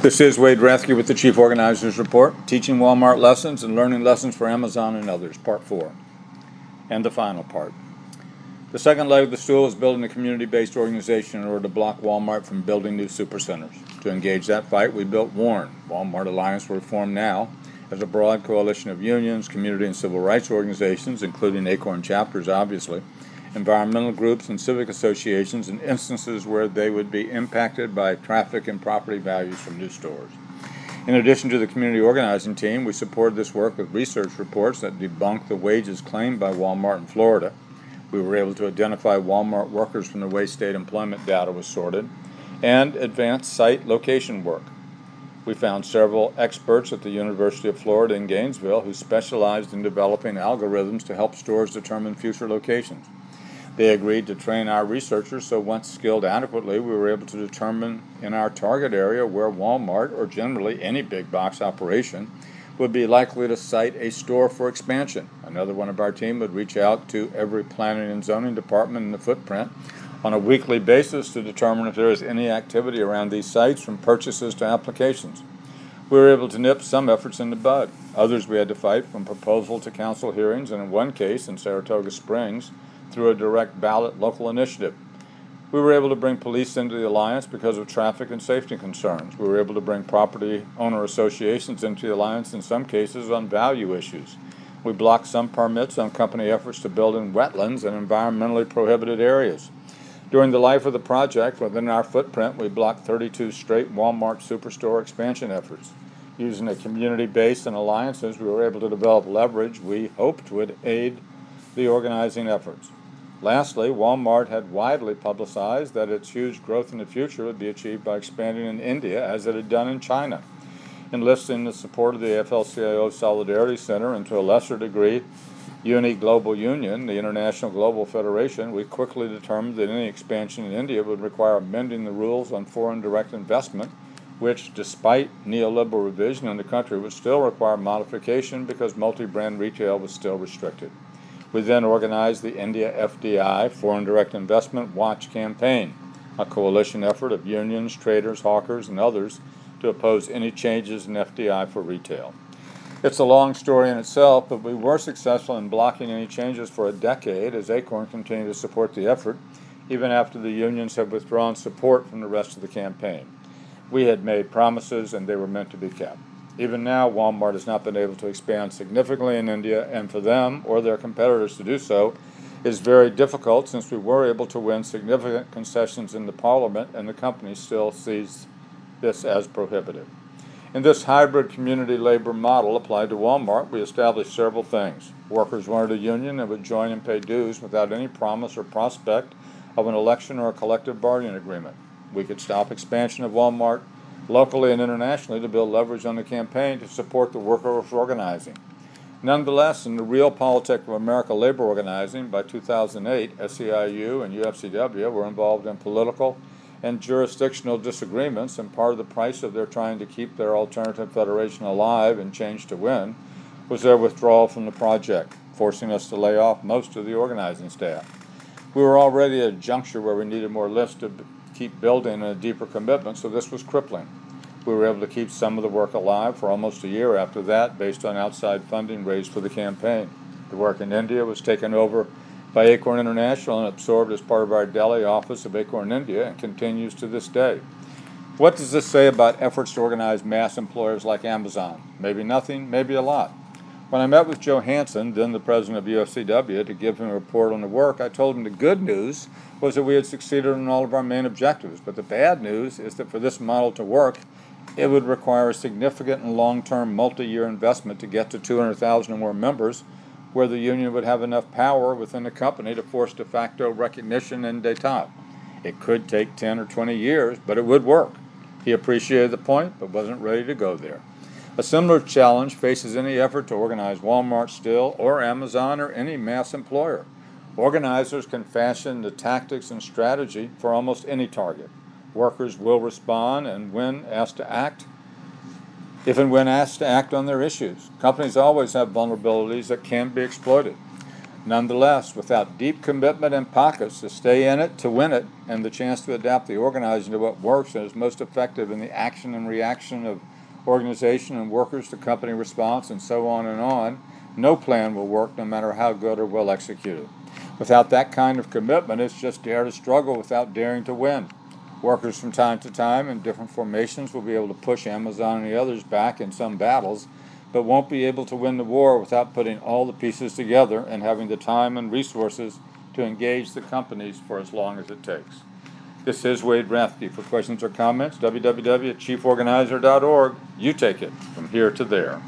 This is Wade Rathke with the Chief Organizers Report, Teaching Walmart Lessons and Learning Lessons for Amazon and Others, Part 4, and the final part. The second leg of the stool is building a community-based organization in order to block Walmart from building new supercenters. To engage that fight, we built WARN, Walmart Alliance for Reform Now, as a broad coalition of unions, community and civil rights organizations, including ACORN chapters, obviously, environmental groups and civic associations in instances where they would be impacted by traffic and property values from new stores. In addition to the community organizing team, we supported this work with research reports that debunked the wages claimed by Walmart in Florida. We were able to identify Walmart workers from the way state employment data was sorted, and advanced site location work. We found several experts at the University of Florida in Gainesville who specialized in developing algorithms to help stores determine future locations. They agreed to train our researchers, so once skilled adequately, we were able to determine in our target area where Walmart, or generally any big box operation, would be likely to site a store for expansion. Another one of our team would reach out to every planning and zoning department in the footprint on a weekly basis to determine if there is any activity around these sites, from purchases to applications. We were able to nip some efforts in the bud. Others we had to fight, from proposal to council hearings, and in one case in Saratoga Springs, through a direct ballot local initiative. We were able to bring police into the alliance because of traffic and safety concerns. We were able to bring property owner associations into the alliance in some cases on value issues. We blocked some permits on company efforts to build in wetlands and environmentally prohibited areas. During the life of the project, within our footprint, we blocked 32 straight Walmart superstore expansion efforts. Using a community base and alliances, we were able to develop leverage we hoped would aid the organizing efforts. Lastly, Walmart had widely publicized that its huge growth in the future would be achieved by expanding in India, as it had done in China. Enlisting the support of the AFL-CIO Solidarity Center, and to a lesser degree, UNI Global Union, the International Global Federation, we quickly determined that any expansion in India would require amending the rules on foreign direct investment, which, despite neoliberal revision in the country, would still require modification because multi-brand retail was still restricted. We then organized the India FDI, Foreign Direct Investment Watch campaign, a coalition effort of unions, traders, hawkers, and others to oppose any changes in FDI for retail. It's a long story in itself, but we were successful in blocking any changes for a decade as ACORN continued to support the effort, even after the unions had withdrawn support from the rest of the campaign. We had made promises, and they were meant to be kept. Even now, Walmart has not been able to expand significantly in India, and for them or their competitors to do so is very difficult, since we were able to win significant concessions in the parliament, and the company still sees this as prohibitive. In this hybrid community labor model applied to Walmart, we established several things. Workers wanted a union and would join and pay dues without any promise or prospect of an election or a collective bargaining agreement. We could stop expansion of Walmart locally and internationally to build leverage on the campaign to support the workers organizing. Nonetheless, in the realpolitik of America labor organizing, by 2008, SEIU and UFCW were involved in political and jurisdictional disagreements, and part of the price of their trying to keep their alternative federation alive and change to win was their withdrawal from the project, forcing us to lay off most of the organizing staff. We were already at a juncture where we needed more lifts to keep building and a deeper commitment, so this was crippling. We were able to keep some of the work alive for almost a year after that, based on outside funding raised for the campaign. The work in India was taken over by ACORN International and absorbed as part of our Delhi office of ACORN India, and continues to this day. What does this say about efforts to organize mass employers like Amazon? Maybe nothing, maybe a lot. When I met with Joe Hansen, then the president of UFCW, to give him a report on the work, I told him the good news was that we had succeeded in all of our main objectives, but the bad news is that for this model to work, it would require a significant and long-term multi-year investment to get to 200,000 or more members, where the union would have enough power within the company to force de facto recognition and détente. It could take 10 or 20 years, but it would work. He appreciated the point, but wasn't ready to go there. A similar challenge faces any effort to organize Walmart still, or Amazon, or any mass employer. Organizers can fashion the tactics and strategy for almost any target. Workers will respond if and when asked to act on their issues. Companies always have vulnerabilities that can be exploited. Nonetheless, without deep commitment and pockets to stay in it, to win it, and the chance to adapt the organizing to what works and is most effective in the action and reaction of organization and workers to company response and so on, no plan will work no matter how good or well executed. Without that kind of commitment, it's just dare to struggle without daring to win. Workers from time to time in different formations will be able to push Amazon and the others back in some battles, but won't be able to win the war without putting all the pieces together and having the time and resources to engage the companies for as long as it takes. This is Wade Rathke. For questions or comments, www.chieforganizer.org. You take it from here to there.